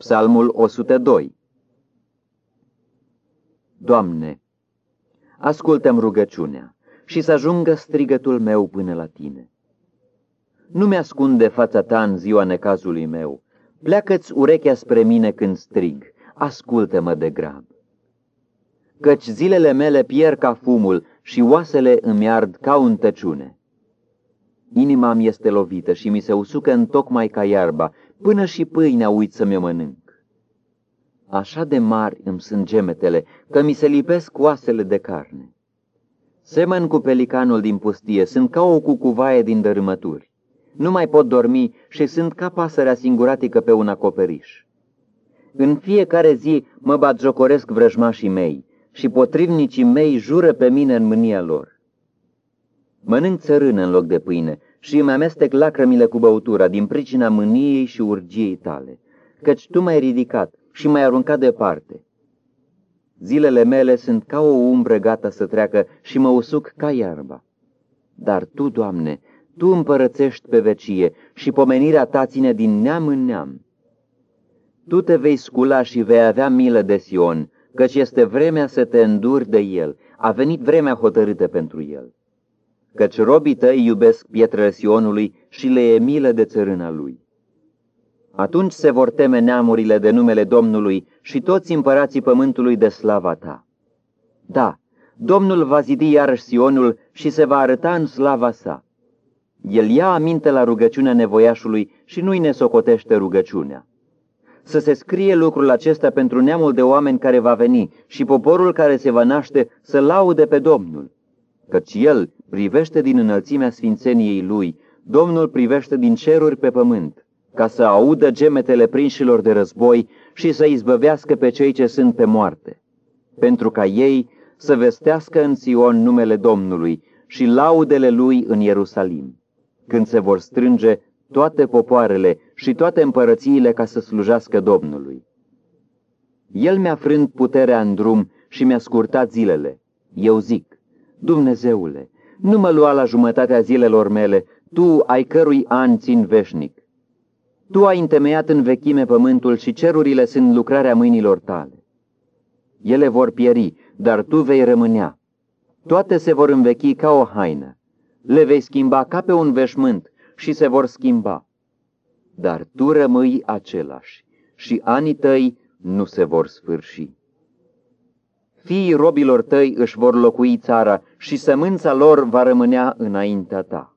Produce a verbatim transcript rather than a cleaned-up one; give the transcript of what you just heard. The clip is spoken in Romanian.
Psalmul o sută doi. Doamne, ascultă-mi rugăciunea și să ajungă strigătul meu până la Tine. Nu mi-ascunde fața Ta în ziua necazului meu, pleacă-ți urechea spre mine când strig, ascultă-mă de grab. Căci zilele mele pierd ca fumul și oasele îmi ard ca în tăciune. Inima-mi este lovită și mi se usucă întocmai ca iarba, până și pâinea uit să mi-o mănânc. Așa de mari îmi sunt gemetele, că mi se lipesc oasele de carne. Semăn cu pelicanul din pustie, sunt ca o cucuvaie din dărâmături. Nu mai pot dormi și sunt ca pasărea singuratică pe un acoperiș. În fiecare zi mă batjocoresc vrăjmașii mei și potrivnicii mei jură pe mine în mânia lor. Mănânc țărână în loc de pâine și îmi amestec lacrămile cu băutura din pricina mâniei și urgiei Tale, căci Tu m-ai ridicat și m-ai aruncat departe. Zilele mele sunt ca o umbră gata să treacă și mă usuc ca iarba. Dar Tu, Doamne, Tu împărățești pe vecie și pomenirea Ta ține din neam în neam. Tu te vei scula și vei avea milă de Sion, căci este vremea să te înduri de el, a venit vremea hotărâtă pentru el. Căci robii Tăi iubesc pietrele Sionului și le e milă de țărâna lui. Atunci se vor teme neamurile de numele Domnului și toți împărații pământului de slava Ta. Da, Domnul va zidi iarăși Sionul și se va arăta în slava sa. El ia aminte la rugăciunea nevoiașului și nu-i nesocotește rugăciunea. Să se scrie lucrul acesta pentru neamul de oameni care va veni și poporul care se va naște să laude pe Domnul. Căci El privește din înălțimea sfințeniei Lui, Domnul privește din ceruri pe pământ, ca să audă gemetele prinșilor de război și să izbăvească pe cei ce sunt pe moarte, pentru ca ei să vestească în Sion numele Domnului și laudele Lui în Ierusalim, când se vor strânge toate popoarele și toate împărățiile ca să slujească Domnului. El mi-a frânt puterea în drum și mi-a scurtat zilele. Eu zic, Dumnezeule, nu mă lua la jumătatea zilelor mele, Tu, ai cărui an țin veșnic. Tu ai întemeiat în vechime pământul și cerurile sunt lucrarea mâinilor Tale. Ele vor pieri, dar Tu vei rămânea. Toate se vor învechi ca o haină. Le vei schimba ca pe un veșmânt și se vor schimba. Dar Tu rămâi același și anii Tăi nu se vor sfârși. Fiii robilor Tăi își vor locui țara și sămânța lor va rămânea înaintea Ta.